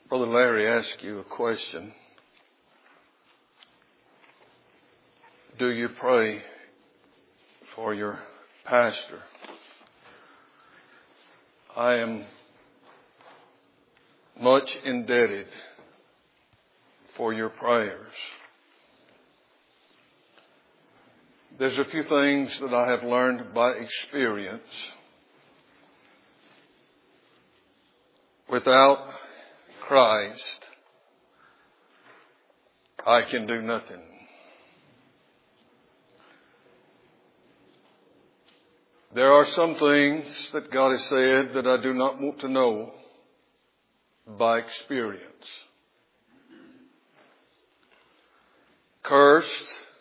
Brother Larry asked you a question. Do you pray for your pastor? I am much indebted for your prayers. There's a few things that I have learned by experience. Without Christ, I can do nothing. There are some things that God has said that I do not want to know by experience. Cursed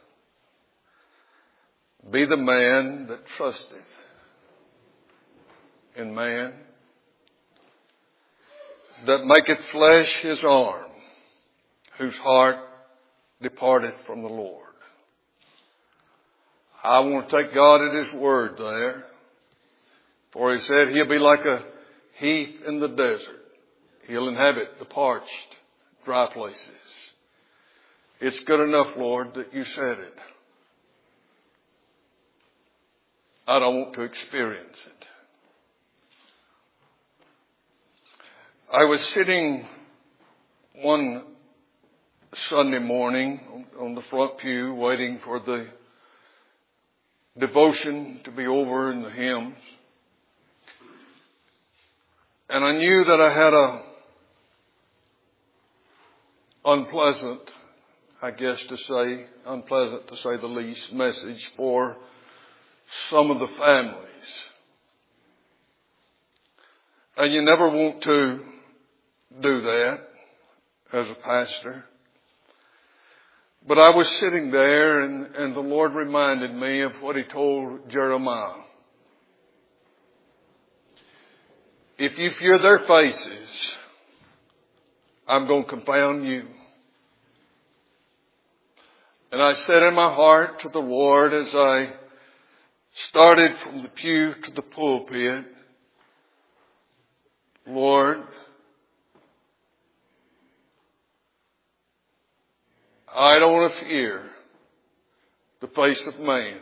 be the man that trusteth in man, that maketh flesh his arm, whose heart departeth from the Lord. I want to take God at His word there. For He said He'll be like a heath in the desert. He'll inhabit the parched, dry places. It's good enough, Lord, that you said it. I don't want to experience it. I was sitting one Sunday morning on the front pew waiting for the devotion to be over in the hymns. And I knew that I had a unpleasant to say the least, message for some of the families. And you never want to do that as a pastor. But I was sitting there and the Lord reminded me of what He told Jeremiah. If you fear their faces, I'm going to confound you. And I said in my heart to the Lord as I started from the pew to the pulpit, Lord, I don't want to fear the face of man.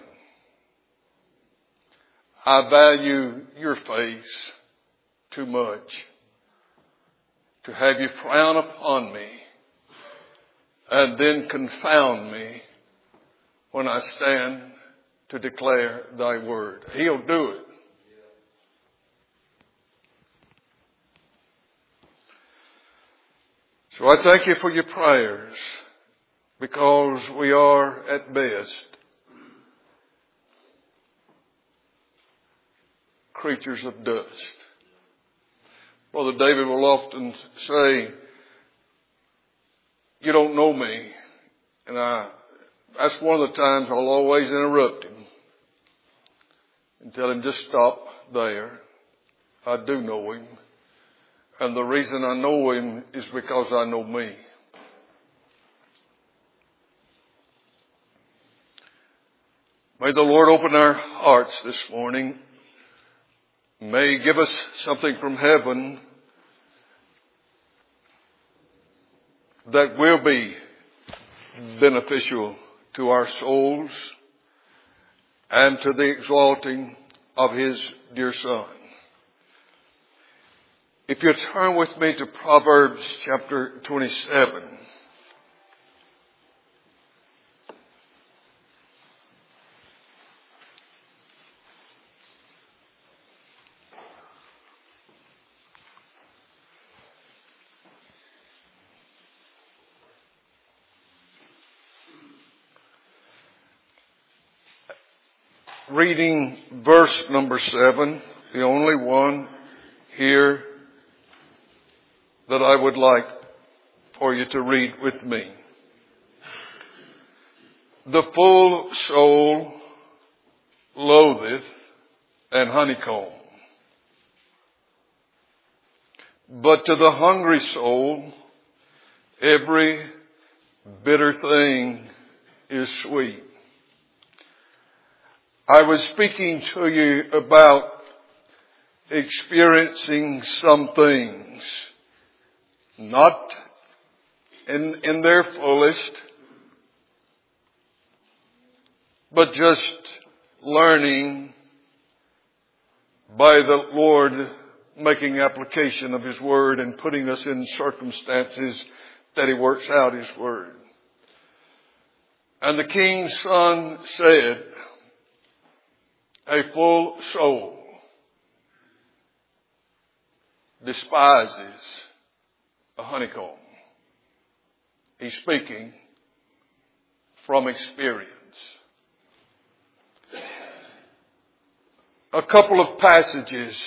I value your face too much to have you frown upon me and then confound me when I stand to declare thy word. He'll do it. So I thank you for your prayers, because we are at best creatures of dust. Brother David will often say, you don't know me. And that's one of the times I'll always interrupt him and tell him, just stop there. I do know him. And the reason I know him is because I know me. May the Lord open our hearts this morning. May He give us something from heaven that will be beneficial to our souls and to the exalting of His dear Son. If you turn with me to Proverbs chapter 27. Reading verse number 7, the only one here that I would like for you to read with me. The full soul loatheth an honeycomb, but to the hungry soul every bitter thing is sweet. I was speaking to you about experiencing some things not in their fullest, but just learning by the Lord making application of His Word and putting us in circumstances that He works out His Word. And the king's son said, a full soul despises a honeycomb. He's speaking from experience. A couple of passages.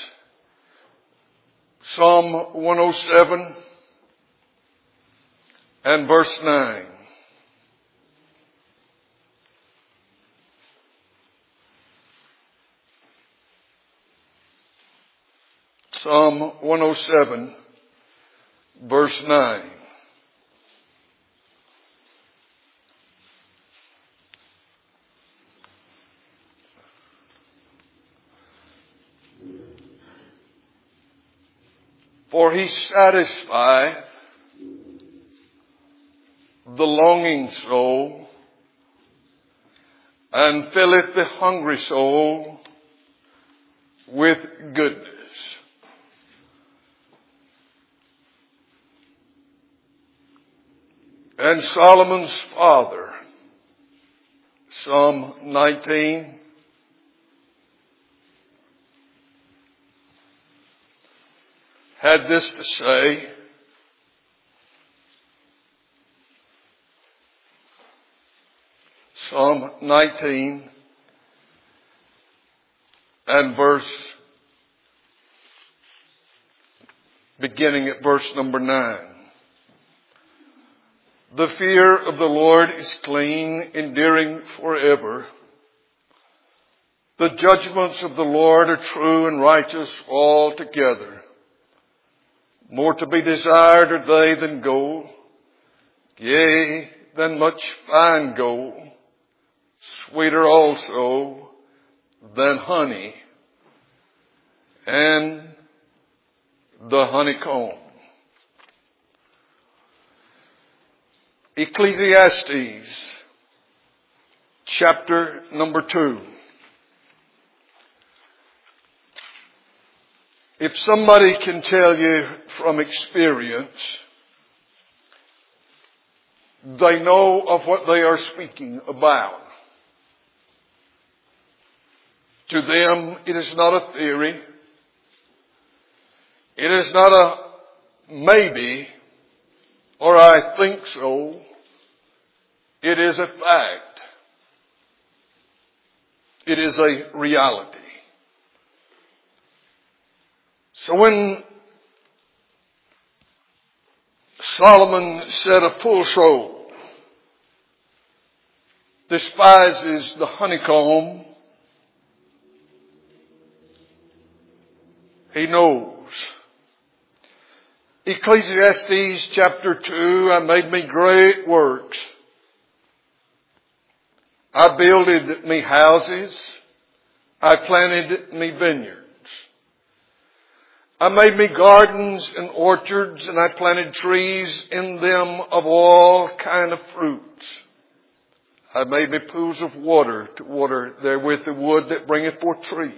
Psalm 107 and verse 9. Psalm 107, verse 9. For He satisfieth the longing soul, and filleth the hungry soul with goodness. And Solomon's father, Psalm 19, had this to say, Psalm 19 and beginning at verse number 9. The fear of the Lord is clean, enduring forever. The judgments of the Lord are true and righteous altogether. More to be desired are they than gold, yea, than much fine gold, sweeter also than honey and the honeycomb. Ecclesiastes chapter number 2. If somebody can tell you from experience, they know of what they are speaking about. To them, it is not a theory. It is not a maybe or I think so. It is a fact. It is a reality. So when Solomon said a full soul despises the honeycomb, he knows. Ecclesiastes chapter 2, I made me great works. I builded me houses. I planted me vineyards. I made me gardens and orchards, and I planted trees in them of all kind of fruits. I made me pools of water to water therewith the wood that bringeth forth trees.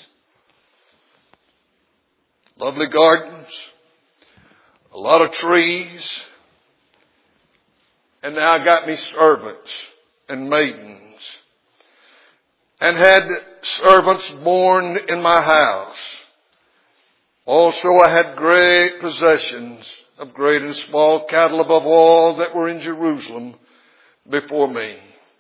Lovely gardens, a lot of trees, and now I got me servants and maidens, and had servants born in my house. Also I had great possessions of great and small cattle above all that were in Jerusalem before me.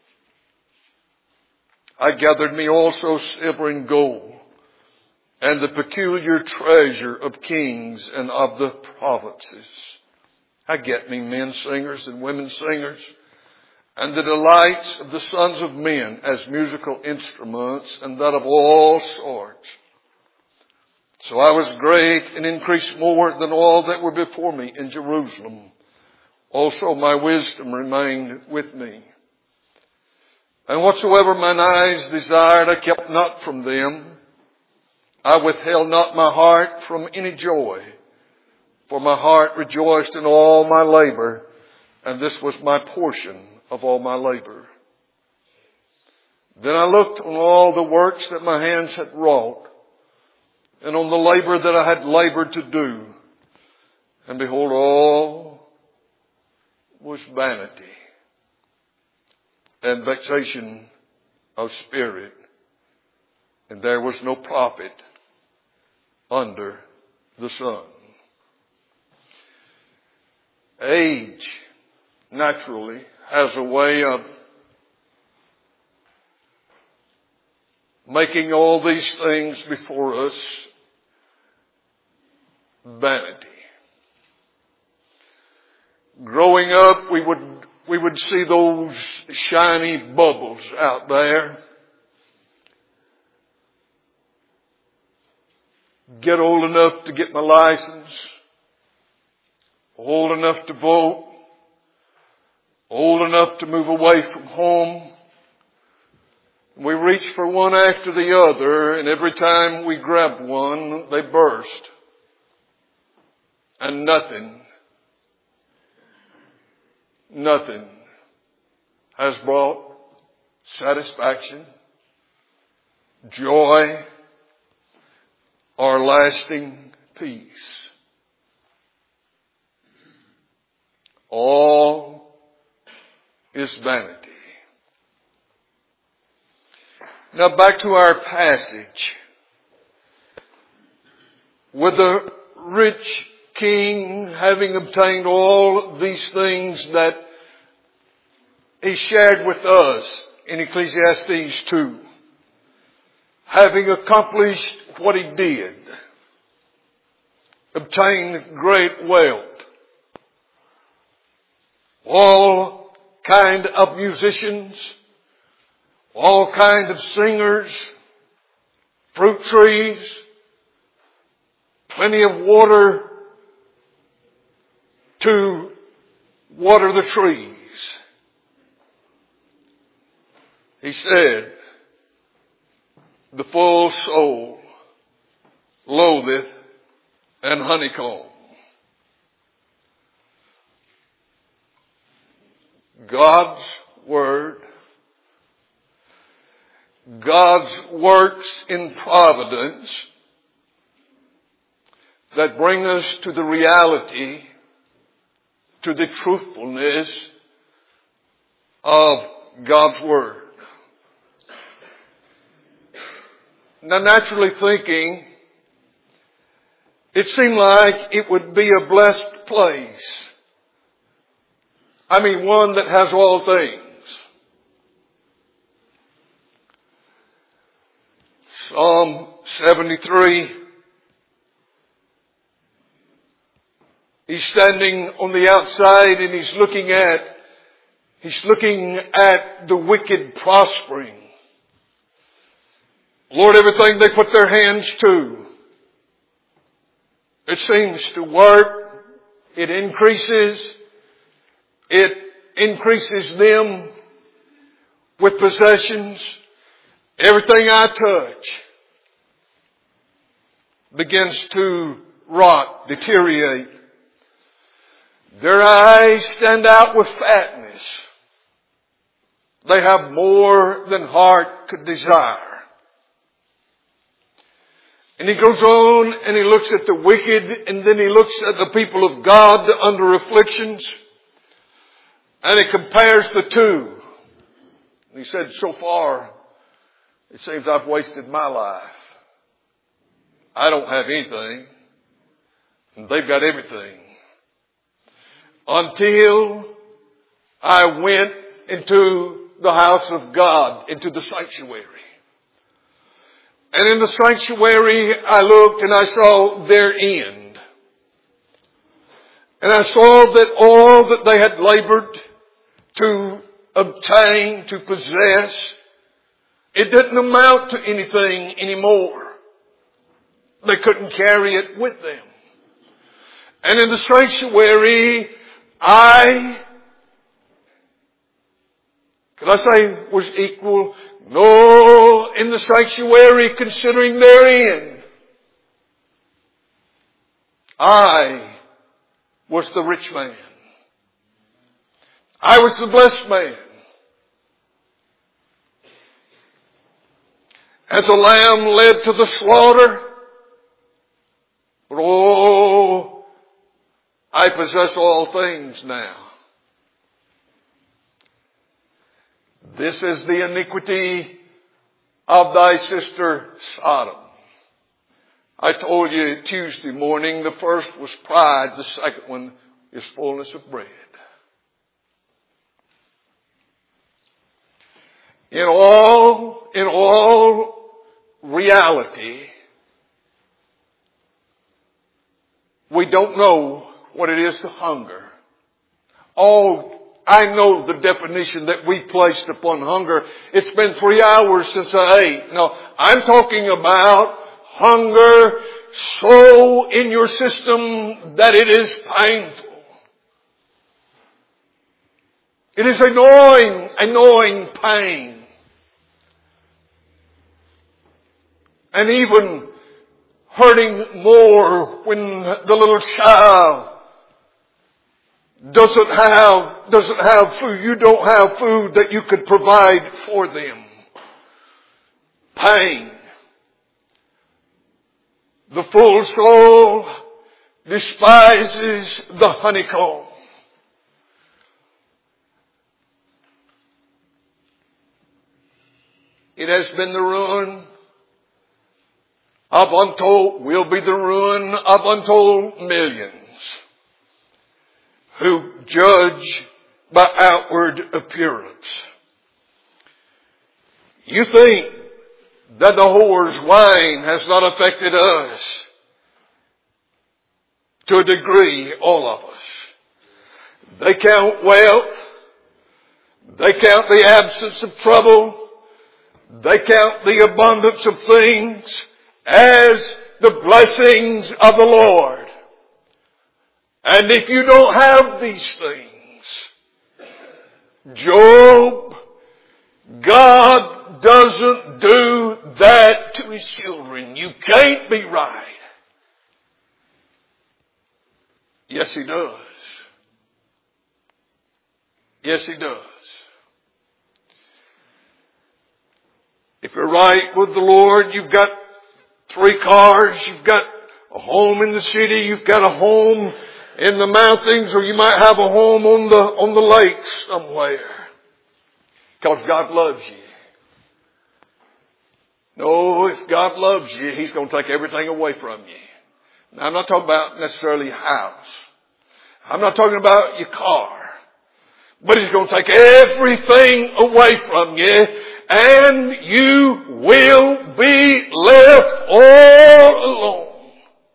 I gathered me also silver and gold, and the peculiar treasure of kings and of the provinces. I get me men singers and women singers, and the delights of the sons of men as musical instruments, and that of all sorts. So I was great and increased more than all that were before me in Jerusalem. Also my wisdom remained with me. And whatsoever mine eyes desired, I kept not from them. I withheld not my heart from any joy, For my heart rejoiced in all my labor, and this was my portion of all my labor. Then I looked on all the works that my hands had wrought, and on the labor that I had labored to do. And behold, all was vanity and vexation of spirit, and there was no profit under the sun. Age, naturally, has a way of making all these things before us vanity. Growing up, we would see those shiny bubbles out there. Get old enough to get my license. Old enough to vote. Old enough to move away from home. We reach for one after the other, and every time we grab one, they burst. And nothing has brought satisfaction, joy, or lasting peace. All is vanity. Now back to our passage. With the rich king having obtained all these things that he shared with us in Ecclesiastes 2, having accomplished what he did, obtained great wealth, all kind of musicians, all kind of singers, fruit trees, plenty of water to water the trees. He said, the full soul loatheth an honeycomb. God's Word, God's works in providence that bring us to the reality, to the truthfulness of God's Word. Now, naturally thinking, it seemed like it would be a blessed place. I mean, one that has all things. Psalm 73. He's standing on the outside and he's looking at the wicked prospering. Lord, everything they put their hands to, it seems to work. It increases them with possessions. Everything I touch begins to rot, deteriorate. Their eyes stand out with fatness. They have more than heart could desire. And he goes on and he looks at the wicked, and then he looks at the people of God under afflictions. And he compares the two. And he said, so far, it seems I've wasted my life. I don't have anything, and they've got everything. Until I went into the house of God, into the sanctuary. And in the sanctuary, I looked and I saw their end. And I saw that all that they had labored to obtain, to possess, it didn't amount to anything anymore. They couldn't carry it with them. And in the sanctuary, was equal? No, in the sanctuary, considering their end, I was the rich man. I was the blessed man. As a lamb led to the slaughter, but oh, I possess all things now. This is the iniquity of thy sister Sodom. I told you Tuesday morning, the first was pride, the second one is fullness of bread. In all reality, we don't know what it is to hunger. Oh, I know the definition that we placed upon hunger. It's been 3 hours since I ate. No, I'm talking about hunger so in your system that it is painful. It is annoying pain. And even hurting more when the little child doesn't have food. You don't have food that you could provide for them. Pain. The full soul despises the honeycomb. It has been the ruin of untold, will be the ruin of untold millions who judge by outward appearance. You think that the whore's wine has not affected us? To a degree, all of us. They count wealth. They count the absence of trouble. They count the abundance of things as the blessings of the Lord. And if you don't have these things, Job, God doesn't do that to His children. You can't be right. Yes, He does. Yes, He does. If you're right with the Lord, you've got 3 cars, you've got a home in the city, you've got a home in the mountains, or you might have a home on the lakes somewhere. Because God loves you. No, if God loves you, He's going to take everything away from you. Now, I'm not talking about necessarily a house. I'm not talking about your car. But He's going to take everything away from you, and you will be left all alone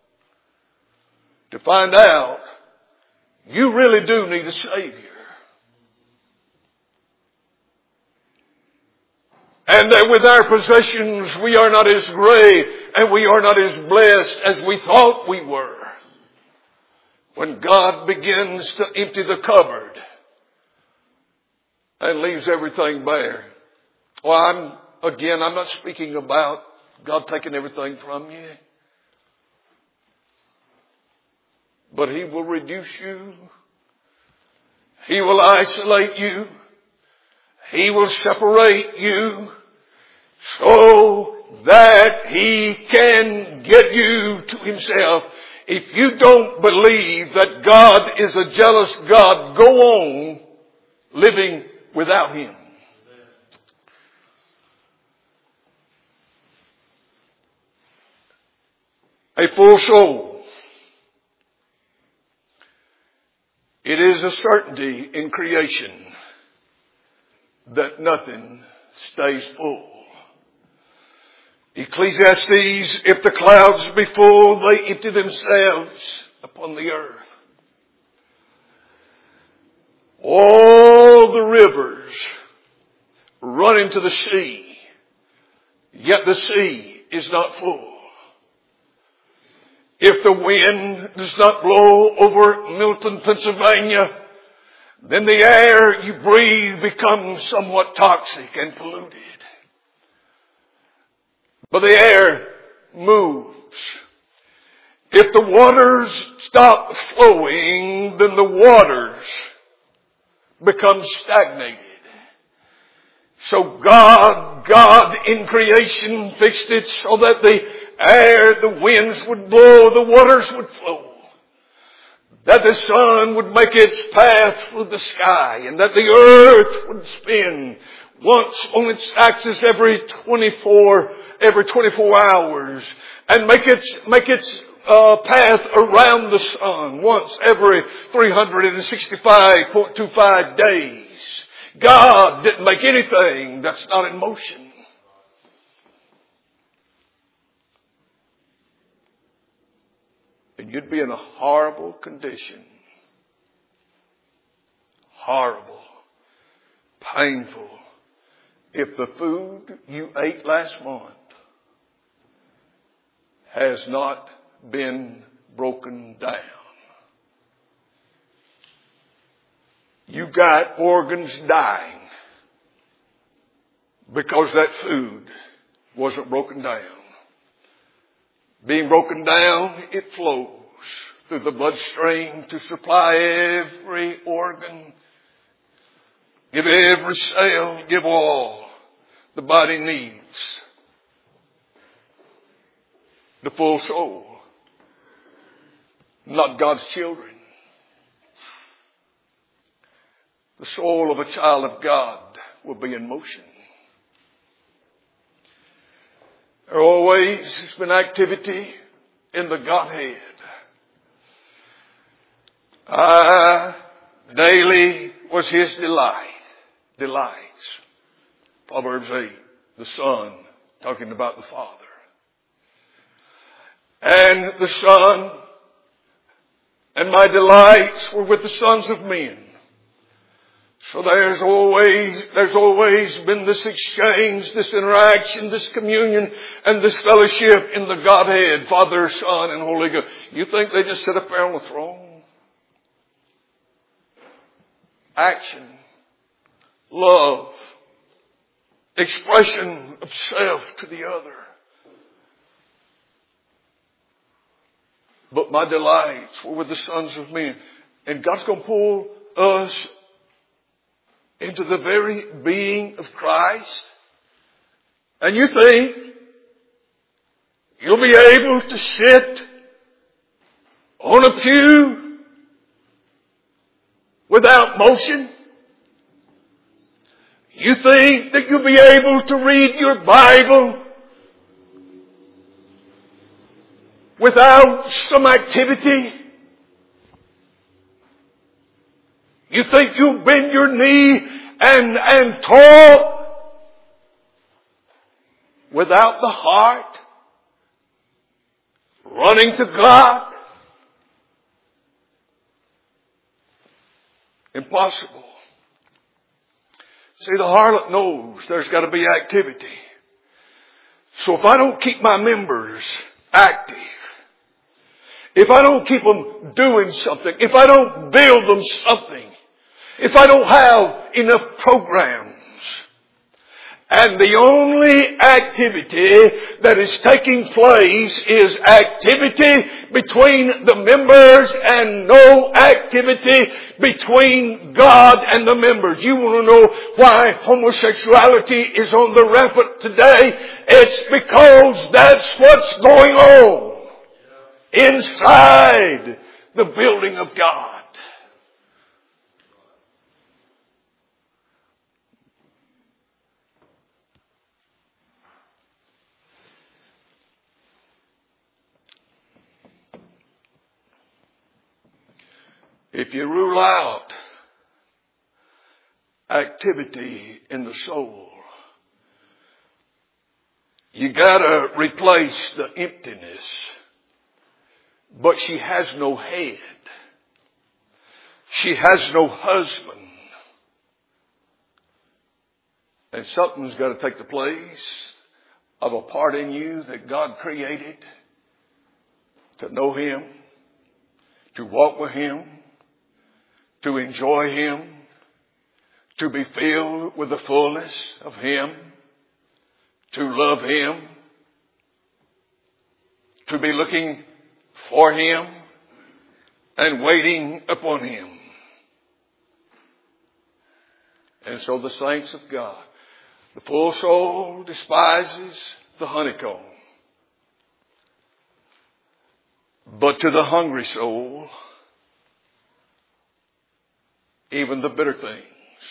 to find out you really do need a Savior. And that with our possessions we are not as great and we are not as blessed as we thought we were. When God begins to empty the cupboard and leaves everything bare. Well, I'm not speaking about God taking everything from you. But He will reduce you. He will isolate you. He will separate you so that He can get you to Himself. If you don't believe that God is a jealous God, go on living without Him. A full soul. It is a certainty in creation that nothing stays full. Ecclesiastes, if the clouds be full, they empty themselves upon the earth. All the rivers run into the sea, yet the sea is not full. If the wind does not blow over Milton, Pennsylvania, then the air you breathe becomes somewhat toxic and polluted. But the air moves. If the waters stop flowing, then the waters become stagnated. So God in creation fixed it so that the air, the winds would blow, the waters would flow. That the sun would make its path through the sky, and that the earth would spin once on its axis every 24 hours, and make its path around the sun once every 365.25 days. God didn't make anything that's not in motion. And you'd be in a horrible condition. Horrible. Painful. If the food you ate last month has not been broken down. You've got organs dying because that food wasn't broken down. Being broken down, it flows through the bloodstream to supply every organ, give every cell, give all the body needs. The full soul. Not God's children. The soul of a child of God will be in motion. There always has been activity in the Godhead. Daily was His delights. Proverbs 8, the Son, talking about the Father. And the Son and my delights were with the sons of men. So there's always been this exchange, this interaction, this communion, and this fellowship in the Godhead, Father, Son, and Holy Ghost. You think they just sit up there on the throne? Action, love, expression of self to the other. But my delights were with the sons of men. And God's going to pull us into the very being of Christ. And you think you'll be able to sit on a pew without motion? You think that you'll be able to read your Bible without some activity? You think you'll bend your knee and talk without the heart running to God? Impossible. See, the harlot knows there's got to be activity. So if I don't keep my members active, if I don't keep them doing something, if I don't build them something, if I don't have enough programs, and the only activity that is taking place is activity between the members and no activity between God and the members. You want to know why homosexuality is on the rampant today? It's because that's what's going on inside the building of God. If you rule out activity in the soul, you gotta replace the emptiness. But she has no head. She has no husband. And something's got to take the place of a part in you that God created to know Him, to walk with Him, to enjoy Him, to be filled with the fullness of Him, to love Him, to be looking for Him and waiting upon Him. And so the saints of God, the full soul despises the honeycomb. But to the hungry soul, even the bitter things.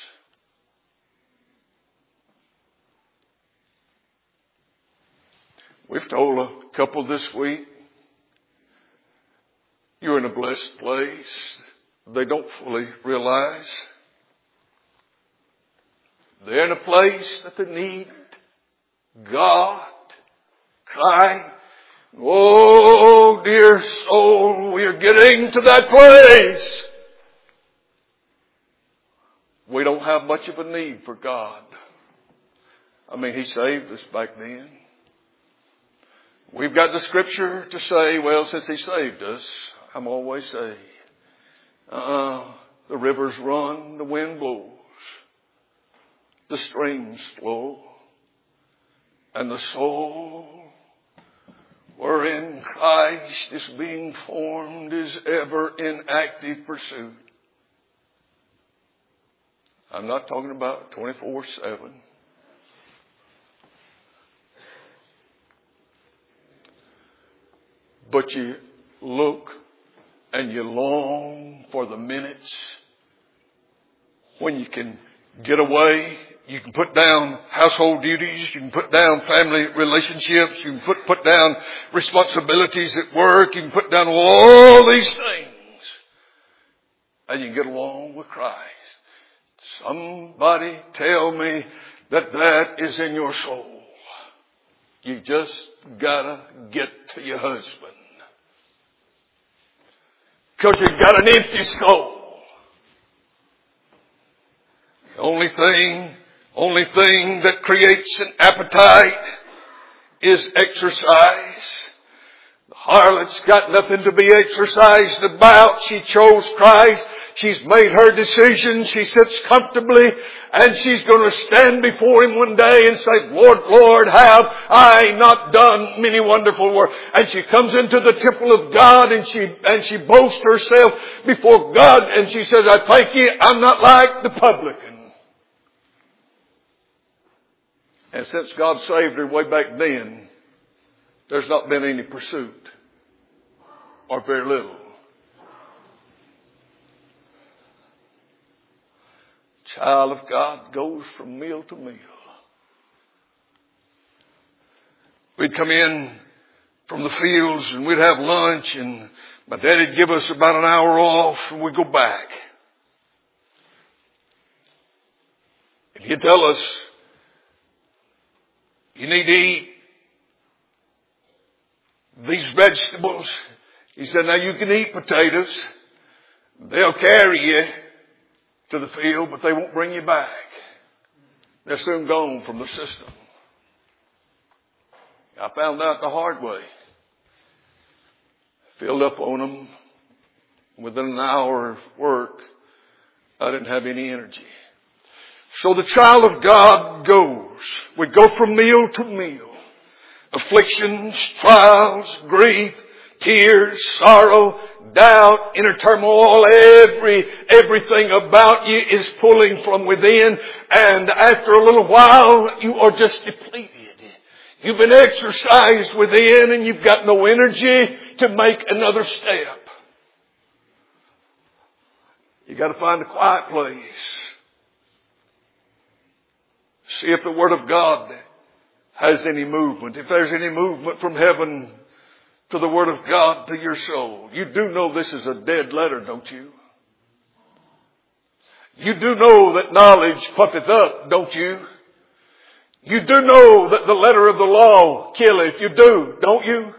We've told a couple this week, you're in a blessed place. They don't fully realize. They're in a place that they need God, crying, oh, dear soul, we're getting to that place. We don't have much of a need for God. I mean, He saved us back then. We've got the scripture to say, well, since He saved us, I'm always saved. The rivers run, the wind blows, the streams flow, and the soul wherein Christ is being formed is ever in active pursuit. I'm not talking about 24/7. But you look and you long for the minutes when you can get away. You can put down household duties. You can put down family relationships. You can put down responsibilities at work. You can put down all these things. And you can get along with Christ. Somebody tell me that that is in your soul. You just gotta get to your husband. Because you've got an empty soul. The only thing that creates an appetite is exercise. The harlot's got nothing to be exercised about. She chose Christ. She's made her decision. She sits comfortably and she's going to stand before Him one day and say, Lord, Lord, have I not done many wonderful works? And she comes into the temple of God and she boasts herself before God and she says, I thank You, I'm not like the publican. And since God saved her way back then, there's not been any pursuit, or very little. Child of God goes from meal to meal. We'd come in from the fields and we'd have lunch and my daddy'd give us about an hour off and we'd go back. And he'd tell us, you need to eat these vegetables. He said, now you can eat potatoes. They'll carry you to the field, but they won't bring you back. They're soon gone from the system. I found out the hard way. Filled up on them. Within an hour of work, I didn't have any energy. So the child of God goes. We go from meal to meal. Afflictions, trials, grief, tears, sorrow, doubt, inner turmoil, everything about you is pulling from within. And after a little while, you are just depleted. You've been exercised within and you've got no energy to make another step. You got to find a quiet place. See if the Word of God has any movement. If there's any movement from heaven to the Word of God to your soul. You do know this is a dead letter, don't you? You do know that knowledge puffeth up, don't you? You do know that the letter of the law killeth. You do, don't you?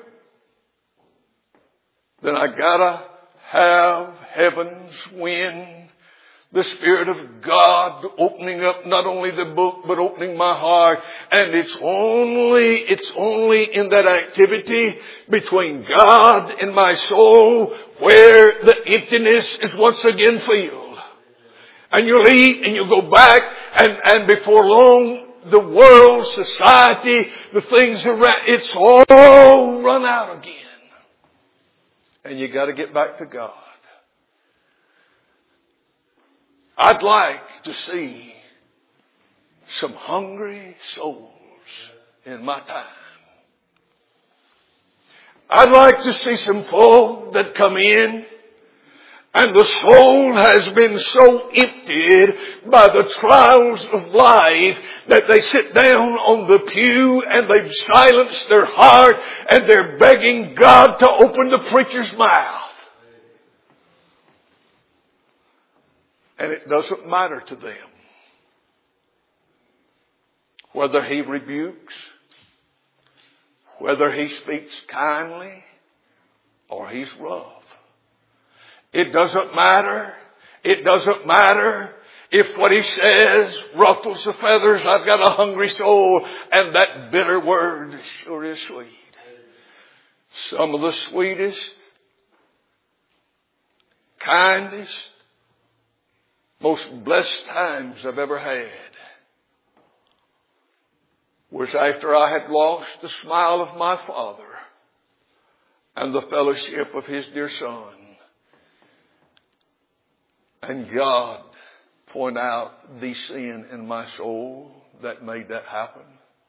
Then I gotta have heaven's wind. The Spirit of God opening up not only the book, but opening my heart. And it's only in that activity between God and my soul where the emptiness is once again filled. And you'll eat and you'll go back and before long, the world, society, the things around, it's all run out again. and you got to get back to God. I'd like to see some hungry souls in my time. I'd like to see some folk that come in and the soul has been so emptied by the trials of life that they sit down on the pew and they've silenced their heart and they're begging God to open the preacher's mouth. And it doesn't matter to them whether he rebukes, whether he speaks kindly, or he's rough. It doesn't matter. It doesn't matter if what he says ruffles the feathers. I've got a hungry soul, and that bitter word sure is sweet. Some of the sweetest, kindest, most blessed times I've ever had was after I had lost the smile of my Father and the fellowship of his dear Son. And God pointed out the sin in my soul that made that happen.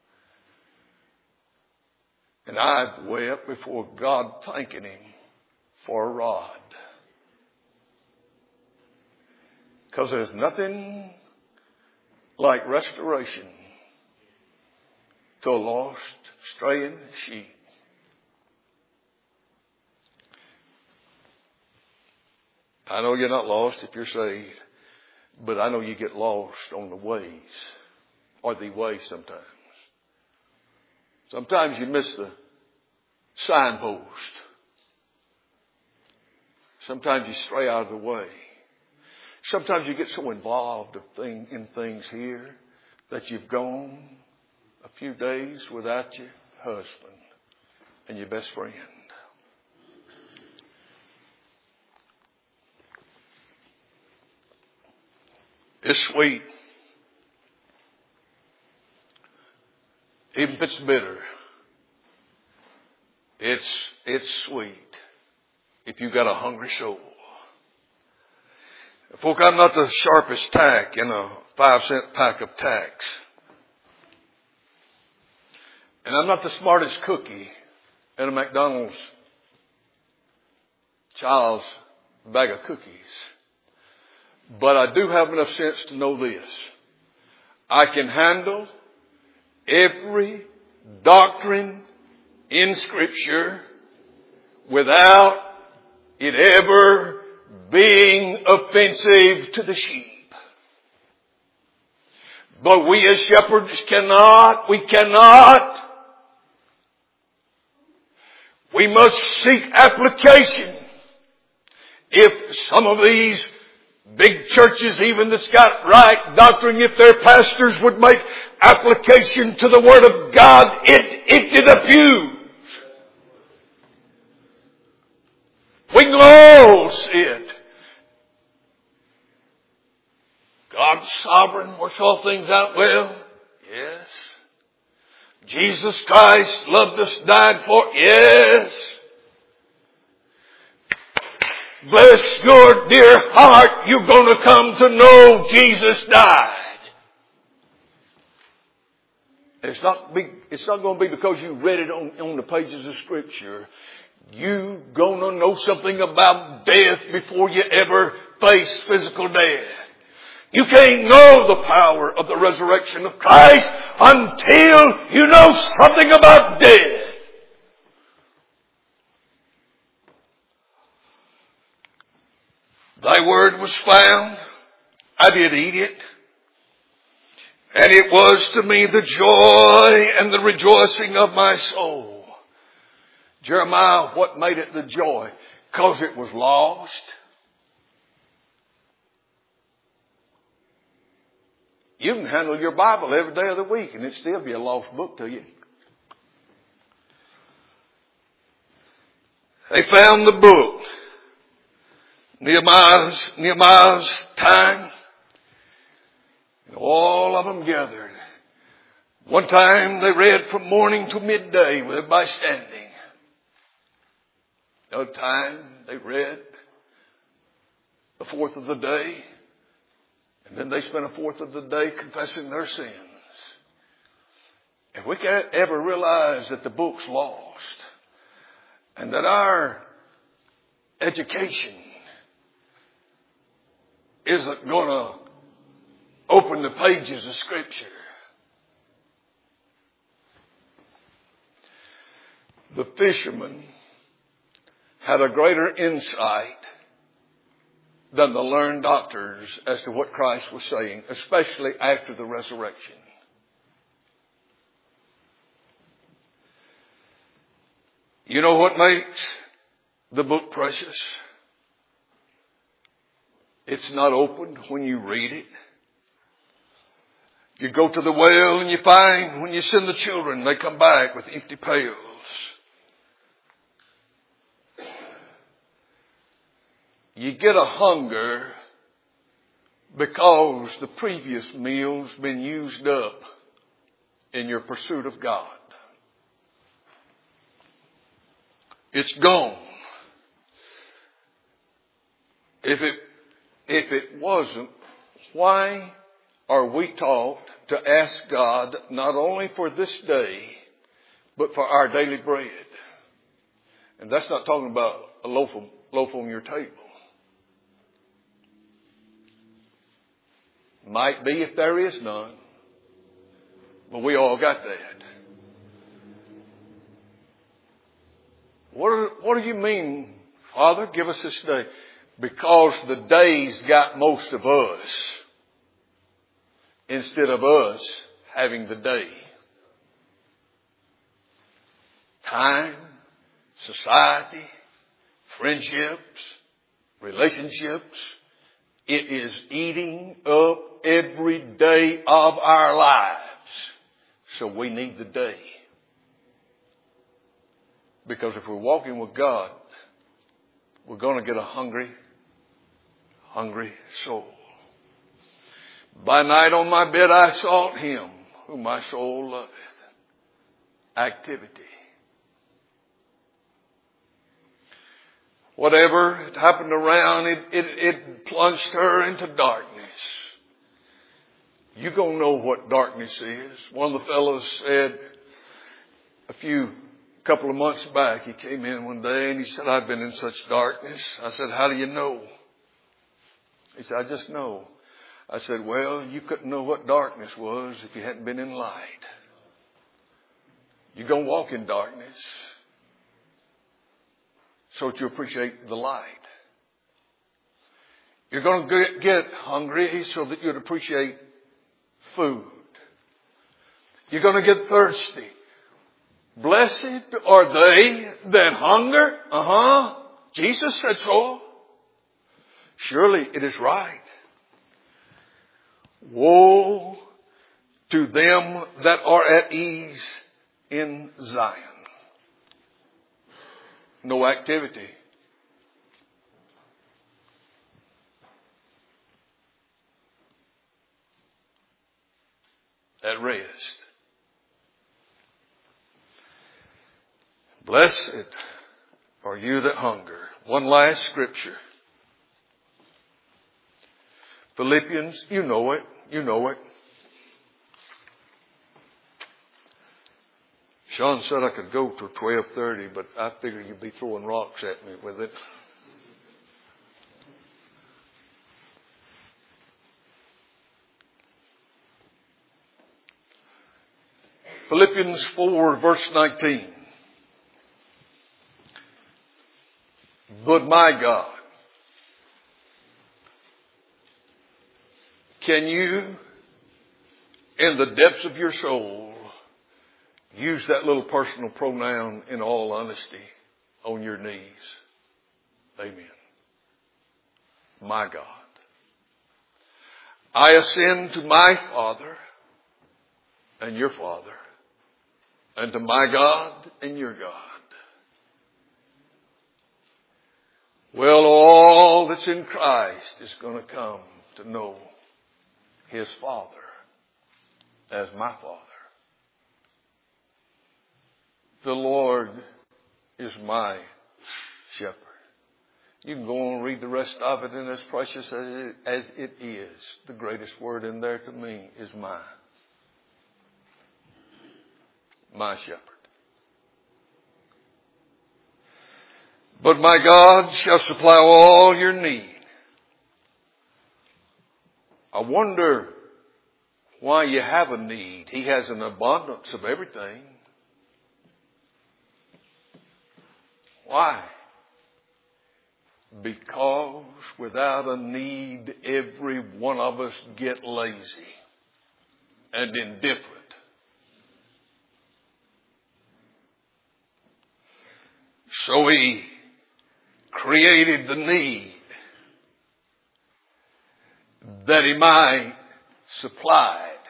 And I wept before God thanking him for a rod. Because there's nothing like restoration to a lost, straying sheep. I know you're not lost if you're saved, but I know you get lost on the ways, or the way sometimes. Sometimes you miss the signpost. Sometimes you stray out of the way. Sometimes you get so involved in things here that you've gone a few days without your husband and your best friend. It's sweet. Even if it's bitter, it's sweet if you've got a hungry soul. Folk, I'm not the sharpest tack in a 5-cent pack of tacks. And I'm not the smartest cookie in a McDonald's child's bag of cookies. But I do have enough sense to know this. I can handle every doctrine in Scripture without it ever being offensive to the sheep. But we as shepherds we cannot. We must seek application. If some of these big churches, even that's got right doctrine, if their pastors would make application to the Word of God, it emptied the pews. We can all see it. God's sovereign, works all things out well. Yes. Jesus Christ loved us, died for. Yes. Bless your dear heart, you're going to come to know Jesus died. It's not going to be because you read it on the pages of Scripture. You're going to know something about death before you ever face physical death. You can't know the power of the resurrection of Christ until you know something about death. Thy word was found. I did eat it. And it was to me the joy and the rejoicing of my soul. Jeremiah, what made it the joy? Because it was lost. You can handle your Bible every day of the week and it'd still be a lost book to you. They found the book. Nehemiah's time. And all of them gathered. One time they read from morning to midday with everybody standing. Another time they read the fourth of the day, and then they spent a fourth of the day confessing their sins. If we can't ever realize that the book's lost and that our education isn't going to open the pages of Scripture, the fishermen had a greater insight than the learned doctors as to what Christ was saying, especially after the resurrection. You know what makes the book precious? It's not opened when you read it. You go to the well and you find when you send the children, they come back with empty pails. You get a hunger because the previous meal's been used up in your pursuit of God. It's gone. If it wasn't, why are we taught to ask God not only for this day, but for our daily bread? And that's not talking about a loaf on your table. Might be if there is none, but we all got that. What do you mean, Father, give us this day? Because the day's got most of us instead of us having the day. Time, society, friendships, relationships, it is eating up every day of our lives. So we need the day. Because if we're walking with God, we're going to get a hungry soul. By night on my bed I sought Him whom my soul loveth. Activity. Whatever had happened around, it plunged her into darkness. You're going to know what darkness is. One of the fellows said couple of months back, he came in one day and he said, I've been in such darkness. I said, how do you know? He said, I just know. I said, well, you couldn't know what darkness was if you hadn't been in light. You're going to walk in darkness so that you appreciate the light. You're going to get hungry so that you'd appreciate food. You're going to get thirsty. Blessed are they that hunger. Jesus said so. Surely it is right. Woe to them that are at ease in Zion. No activity. At rest. Blessed are you that hunger. One last scripture. Philippians, you know it. Sean said I could go till 12:30, but I figured you'd be throwing rocks at me with it. Philippians 4 verse 19. But my God, can you, in the depths of your soul, use that little personal pronoun in all honesty on your knees? Amen. My God. I ascend to my Father and your Father, and to my God and your God. Well, all that's in Christ is going to come to know His Father as my Father. The Lord is my shepherd. You can go on and read the rest of it, and as precious as it is, the greatest word in there to me is my. My shepherd. But my God shall supply all your need. I wonder why you have a need. He has an abundance of everything. Why? Because without a need, every one of us get lazy and indifferent. So He created the need that He might supply it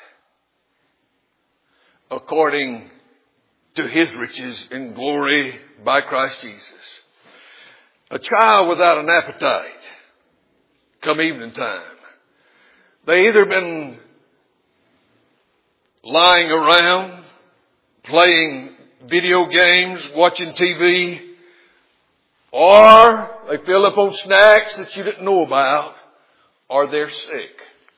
according to His riches in glory by Christ Jesus. A child without an appetite, come evening time, they either been lying around, playing video games, watching TV, or they fill up on snacks that you didn't know about, or they're sick.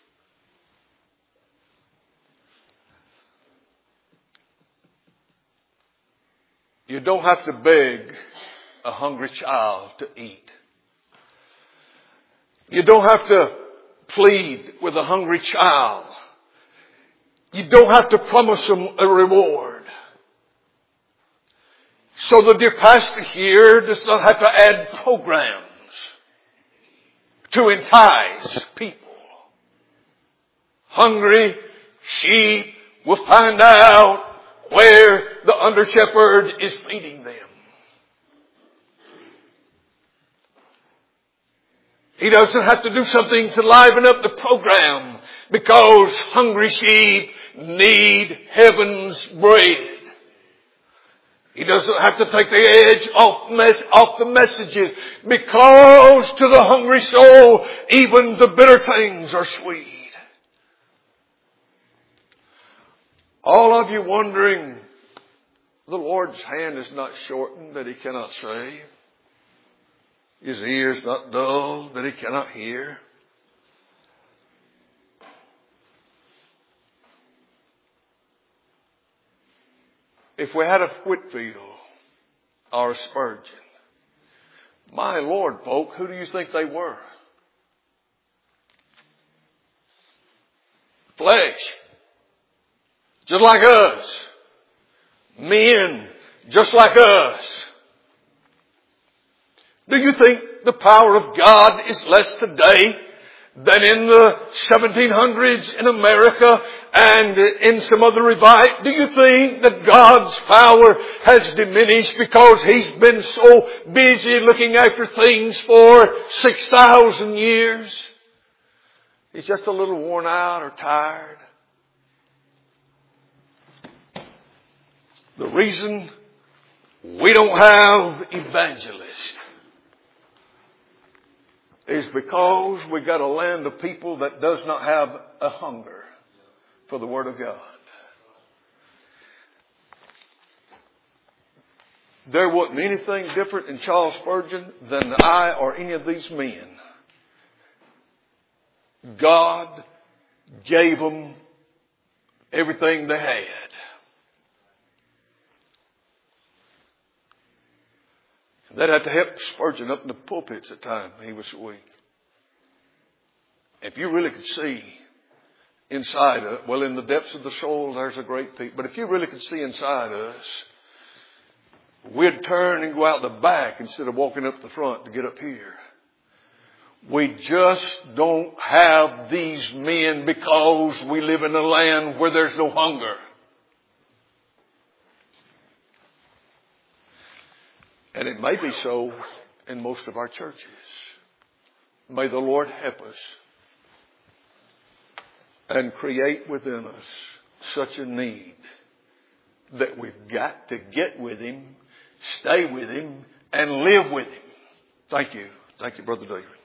You don't have to beg a hungry child to eat. You don't have to plead with a hungry child. You don't have to promise them a reward. So the dear pastor here does not have to add programs to entice people. Hungry sheep will find out where the under shepherd is feeding them. He doesn't have to do something to liven up the program, because hungry sheep need heaven's bread. He doesn't have to take the edge off the messages, because to the hungry soul, even the bitter things are sweet. All of you wondering, the Lord's hand is not shortened that He cannot save. His ears not dull that He cannot hear. If we had a Whitfield or a Spurgeon, my Lord, folk, who do you think they were? Flesh. Just like us. Men. Just like us. Do you think the power of God is less today than in the 1700s in America and in some other revival? Do you think that God's power has diminished because He's been so busy looking after things for 6,000 years? He's just a little worn out or tired. The reason we don't have evangelists is because we got a land of people that does not have a hunger for the Word of God. There wasn't anything different in Charles Spurgeon than I or any of these men. God gave them everything they had. They'd have to help Spurgeon up in the pulpits at times. He was weak. If you really could see inside of, well, in the depths of the soul, there's a great peace. But if you really could see inside us, we'd turn and go out the back instead of walking up the front to get up here. We just don't have these men because we live in a land where there's no hunger. And it may be so in most of our churches. May the Lord help us and create within us such a need that we've got to get with Him, stay with Him, and live with Him. Thank you. Thank you, Brother David.